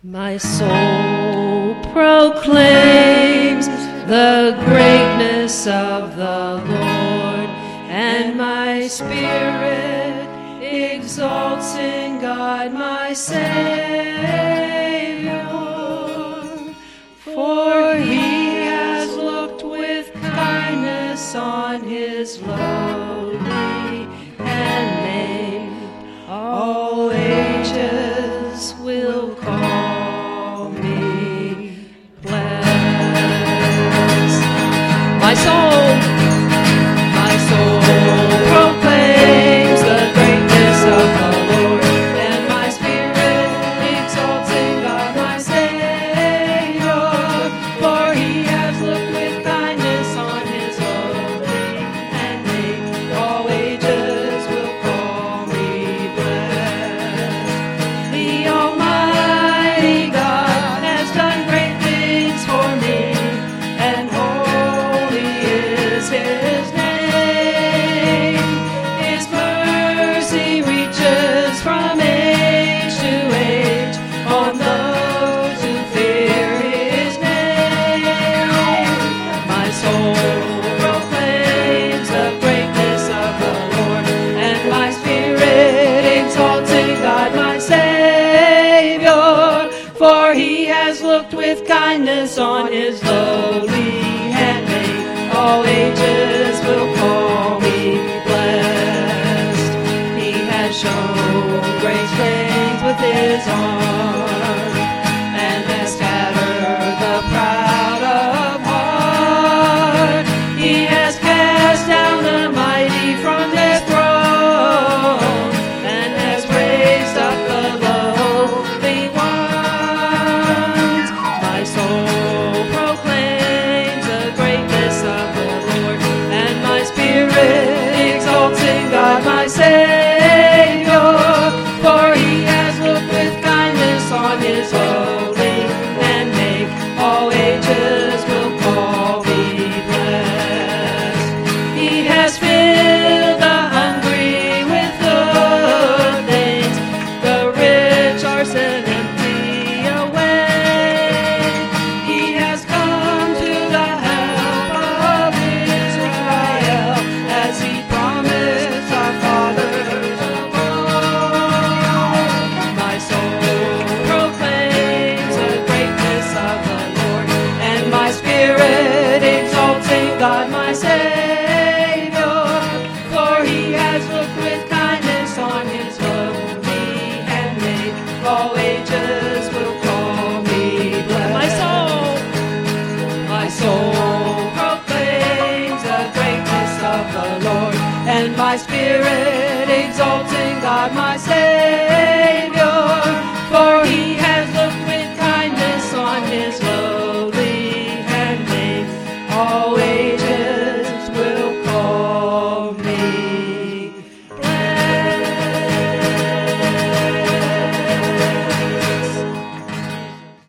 My soul proclaims the greatness of the Lord, and my spirit exalts in God my Savior. For he has looked with kindness on his lowly handmaid. All ages will call me blessed. My soul proclaims the greatness of the Lord, and my spirit exalts in God my Savior. For he has looked with kindness on his lowly handmaid. All ages will call me blessed. The Almighty God has done great things for me, and holy is his name. His mercy reaches from age to age on those who fear his name. My soul proclaims the greatness of the Lord, and my spirit exalts in God my Savior. For he has looked with kindness on his lowly handmaid. All ages will call me blessed. He has shown great things with his arm, and has scattered the proud of heart. He has cast down the mighty from their thrones, and has raised up the lowly ones. My soul proclaims the greatness of the Lord, and my spirit exalts in God my Savior. For he has looked with kindness on his lowly handmaid. All ages will call me blessed. He has filled the hungry with good things. The rich are set empty away. He has come to the help of Israel, as he promised our fathers of old. My soul proclaims the greatness of the Lord, and my spirit exalts in God my Savior. For he has looked with kindness on his lowly handmaid. All ages will call me blessed. My soul proclaims the greatness of the Lord, and my spirit exalts in God my Savior.